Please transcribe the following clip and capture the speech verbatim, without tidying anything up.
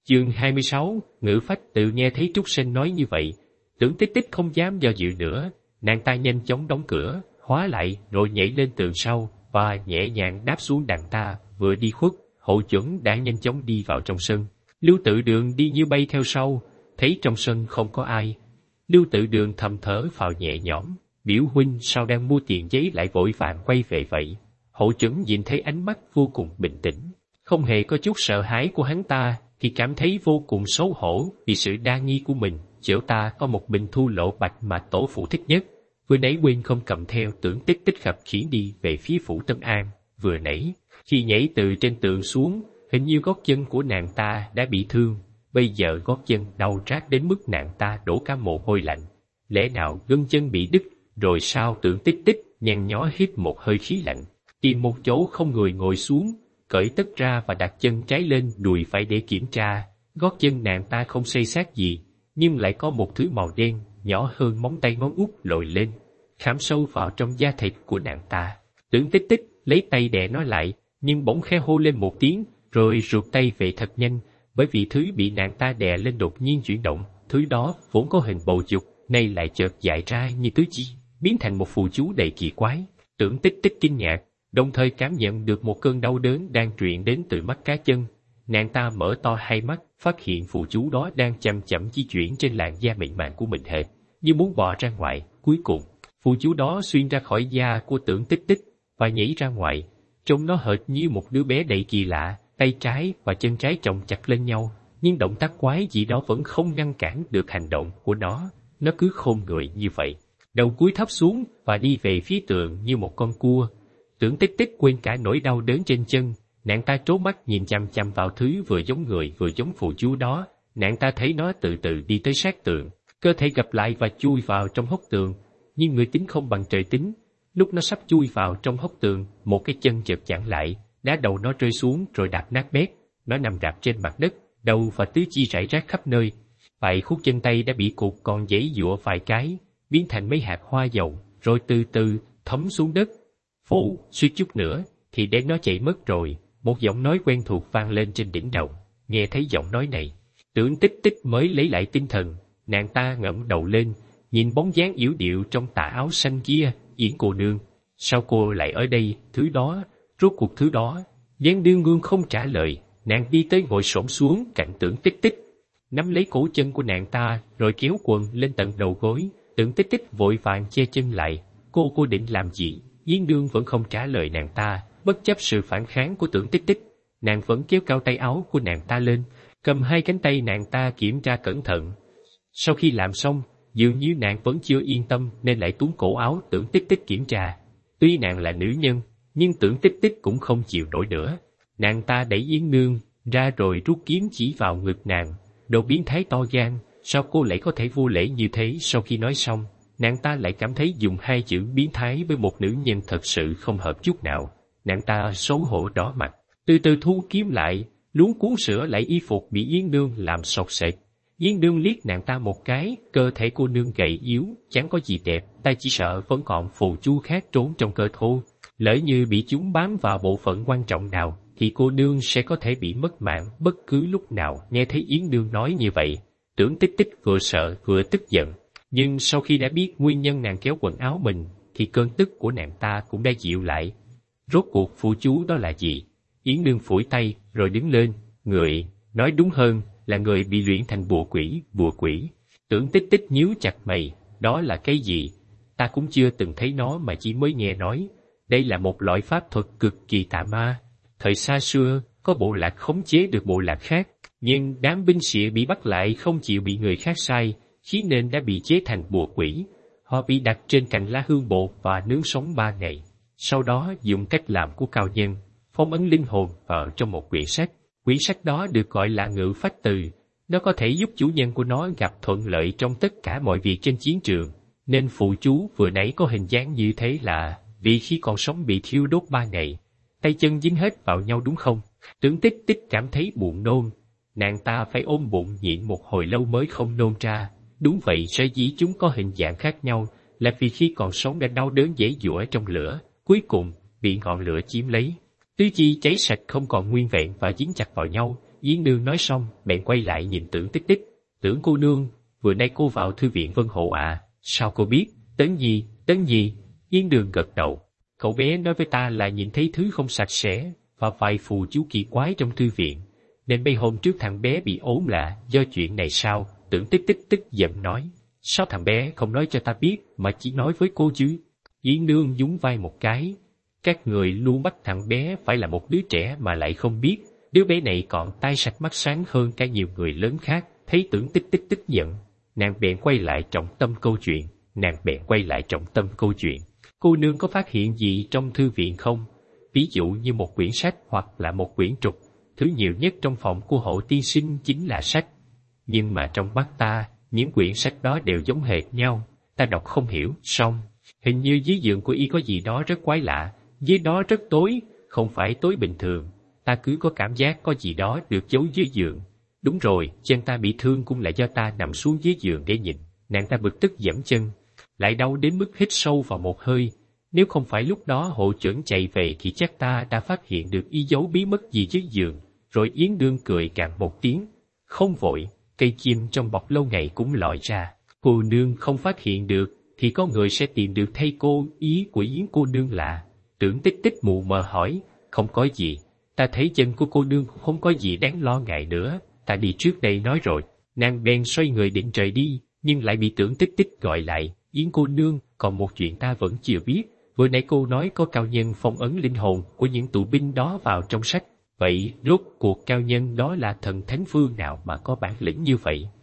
Chương hai mươi sáu, Ngữ Phách Tự. Nghe thấy Trúc Sinh nói như vậy, Tưởng Tích Tích không dám do dự nữa, nàng ta nhanh chóng đóng cửa, khóa lại rồi nhảy lên tường sau và nhẹ nhàng đáp xuống đàn ta. Vừa đi khuất, Hộ Chuẩn đã nhanh chóng đi vào trong sân. Lưu Tự Đường đi như bay theo sau, thấy trong sân không có ai. Lưu Tự Đường thầm thở phào nhẹ nhõm, biểu huynh sao đang mua tiền giấy lại vội vàng quay về vậy. Hộ Chuẩn nhìn thấy ánh mắt vô cùng bình tĩnh, không hề có chút sợ hãi của hắn ta, thì cảm thấy vô cùng xấu hổ vì sự đa nghi của mình. Chỗ ta có một bình thu lộ bạch mà tổ phụ thích nhất, vừa nãy quên không cầm theo. Tưởng Tích Tích khập khiễng đi về phía phủ Tân An. Vừa nãy khi nhảy từ trên tường xuống, hình như gót chân của nàng ta đã bị thương, bây giờ gót chân đau rát đến mức nàng ta đổ cả mồ hôi lạnh. Lẽ nào gân chân bị đứt rồi sao? Tưởng Tích Tích nhăn nhó hít một hơi khí lạnh, tìm một chỗ không người ngồi xuống, cởi tất ra và đặt chân trái lên đùi phải để kiểm tra. Gót chân nàng ta không xây xát gì, nhưng lại có một thứ màu đen nhỏ hơn móng tay ngón út lồi lên, khảm sâu vào trong da thịt của nàng ta. Tưởng Tích Tích lấy tay đè nó lại, nhưng bỗng khẽ hô lên một tiếng rồi rụt tay về thật nhanh, bởi vì thứ bị nàng ta đè lên đột nhiên chuyển động. Thứ đó vốn có hình bầu dục, nay lại chợt dại ra như tứ chi, biến thành một phù chú đầy kỳ quái. Tưởng Tích Tích kinh ngạc, đồng thời cảm nhận được một cơn đau đớn đang truyền đến từ mắt cá chân. Nàng ta mở to hai mắt, phát hiện phù chú đó đang chậm chậm di chuyển trên làn da mịn màng của mình hệt như muốn bò ra ngoài. Cuối cùng, phù chú đó xuyên ra khỏi da của Tưởng Tích Tích và nhảy ra ngoài. Trông nó hệt như một đứa bé đầy kỳ lạ, tay trái và chân trái chồng chặt lên nhau, nhưng động tác quái dị đó vẫn không ngăn cản được hành động của nó. Nó cứ khom người như vậy, đầu cúi thấp xuống và đi về phía tường như một con cua. Tưởng Tích Tích quên cả nỗi đau đớn trên chân, nàng ta trố mắt nhìn chằm chằm vào thứ vừa giống người vừa giống phù chú đó. Nàng ta thấy nó từ từ đi tới sát tường, cơ thể gập lại và chui vào trong hốc tường, nhưng người tính không bằng trời tính. Lúc nó sắp chui vào trong hốc tường, một cái chân chợt chặn lại, đá đầu nó rơi xuống rồi đạp nát bét. Nó nằm rạp trên mặt đất, đầu và tứ chi rải rác khắp nơi. Vài khúc chân tay đã bị cụt còn giãy giụa vài cái, biến thành mấy hạt hoa dầu, rồi từ từ thấm xuống đất. Phụ, suýt chút nữa thì để nó chạy mất rồi. Một giọng nói quen thuộc vang lên trên đỉnh đầu. Nghe thấy giọng nói này, Tưởng Tích Tích mới lấy lại tinh thần. Nàng ta ngẩng đầu lên, nhìn bóng dáng yếu điệu trong tà áo xanh kia. Yến cô nương, sao cô lại ở đây? Thứ đó, rốt cuộc thứ đó. Giang Đương Ngương không trả lời, nàng đi tới ngồi xổm xuống cạnh Tưởng Tích Tích, nắm lấy cổ chân của nàng ta rồi kéo quần lên tận đầu gối. Tưởng Tích Tích vội vàng che chân lại. Cô cô định làm gì? Giang Đương vẫn không trả lời nàng ta. Bất chấp sự phản kháng của Tưởng Tích Tích, nàng vẫn kéo cao tay áo của nàng ta lên, cầm hai cánh tay nàng ta kiểm tra cẩn thận. Sau khi làm xong, dường như nàng vẫn chưa yên tâm nên lại túm cổ áo Tưởng Tích Tích kiểm tra. Tuy nàng là nữ nhân, nhưng Tưởng Tích Tích cũng không chịu nổi nữa. Nàng ta đẩy Yến Nương ra rồi rút kiếm chỉ vào ngực nàng. Đồ biến thái to gan, sao cô lại có thể vô lễ như thế? Sau khi nói xong, nàng ta lại cảm thấy dùng hai chữ biến thái với một nữ nhân thật sự không hợp chút nào. Nàng ta xấu hổ đỏ mặt, từ từ thu kiếm lại, luống cuống sửa lại y phục bị Yến Nương làm sột sệt. Yến Nương liếc nàng ta một cái, cơ thể cô nương gầy yếu, chẳng có gì đẹp, ta chỉ sợ vẫn còn phù chú khác trốn trong cơ thô. Lỡ như bị chúng bám vào bộ phận quan trọng nào, thì cô nương sẽ có thể bị mất mạng bất cứ lúc nào. Nghe thấy Yến Nương nói như vậy, Tưởng Tích Tích vừa sợ vừa tức giận, nhưng sau khi đã biết nguyên nhân nàng kéo quần áo mình, thì cơn tức của nàng ta cũng đã dịu lại. Rốt cuộc phù chú đó là gì? Yến Nương phủi tay rồi đứng lên. Người, nói đúng hơn là người bị luyện thành bùa quỷ. Bùa quỷ? Tưởng Tích Tích nhíu chặt mày. Đó là cái gì? Ta cũng chưa từng thấy nó mà chỉ mới nghe nói. Đây là một loại pháp thuật cực kỳ tà ma. Thời xa xưa, có bộ lạc khống chế được bộ lạc khác, nhưng đám binh sĩ bị bắt lại không chịu bị người khác sai, khiến nên đã bị chế thành bùa quỷ. Họ bị đặt trên cành lá hương bột và nướng sống ba ngày. Sau đó dùng cách làm của cao nhân, phong ấn linh hồn vào trong một quyển sách. Quyển sách đó được gọi là Ngữ Phách Từ. Nó có thể giúp chủ nhân của nó gặp thuận lợi trong tất cả mọi việc trên chiến trường. Nên phụ chú vừa nãy có hình dáng như thế là vì khi còn sống bị thiêu đốt ba ngày, tay chân dính hết vào nhau đúng không? Tưởng Tích Tích cảm thấy buồn nôn. Nàng ta phải ôm bụng nhịn một hồi lâu mới không nôn ra. Đúng vậy, sở dĩ chúng có hình dạng khác nhau là vì khi còn sống đã đau đớn dễ dụa trong lửa, cuối cùng bị ngọn lửa chiếm lấy. Tứ chi cháy sạch không còn nguyên vẹn và dính chặt vào nhau, Yến Nương nói xong, bèn quay lại nhìn Tưởng Tích Tích. Tưởng cô nương, vừa nay cô vào thư viện Vân Hộ à, sao cô biết? Tấn Nhi, Tấn Nhi. Yến Nương gật đầu. Cậu bé nói với ta là nhìn thấy thứ không sạch sẽ và vài phù chú kỳ quái trong thư viện, nên mấy hôm trước thằng bé bị ốm lạ do chuyện này sao? Tưởng Tích Tích tức giận nói. Sao thằng bé không nói cho ta biết mà chỉ nói với cô chứ? Yến Nương nhún vai một cái. Các người luôn bắt thằng bé phải là một đứa trẻ mà lại không biết. Đứa bé này còn tai sạch mắt sáng hơn cả nhiều người lớn khác. Thấy Tưởng Tích Tích tức giận, nàng bèn quay lại trọng tâm câu chuyện. Nàng bèn quay lại trọng tâm câu chuyện. Cô nương có phát hiện gì trong thư viện không? Ví dụ như một quyển sách hoặc là một quyển trục. Thứ nhiều nhất trong phòng của Hộ tiên sinh chính là sách. Nhưng mà trong mắt ta, những quyển sách đó đều giống hệt nhau. Ta đọc không hiểu, xong. Hình như dưới giường của y có gì đó rất quái lạ. Dưới đó rất tối, không phải tối bình thường. Ta cứ có cảm giác có gì đó được giấu dưới giường. Đúng rồi, chân ta bị thương cũng là do ta nằm xuống dưới giường để nhìn. Nàng ta bực tức giẫm chân, lại đau đến mức hít sâu vào một hơi. Nếu không phải lúc đó hộ chuẩn chạy về thì chắc ta đã phát hiện được y giấu bí mật gì dưới giường. Rồi Yến Nương cười cạn một tiếng. Không vội, cây chim trong bọc lâu ngày cũng lòi ra. Cô nương không phát hiện được thì có người sẽ tìm được thay cô. Ý của Yến cô nương lạ. Tưởng Tích Tích mù mờ hỏi. Không có gì, ta thấy chân của cô nương không có gì đáng lo ngại nữa. Ta đi trước đây nói rồi. Nàng bèn xoay người định rời đi, nhưng lại bị Tưởng Tích Tích gọi lại. Yến cô nương, còn một chuyện ta vẫn chưa biết. Vừa nãy cô nói có cao nhân phong ấn linh hồn của những tù binh đó vào trong sách. Vậy rốt cuộc cao nhân đó là thần thánh phương nào mà có bản lĩnh như vậy?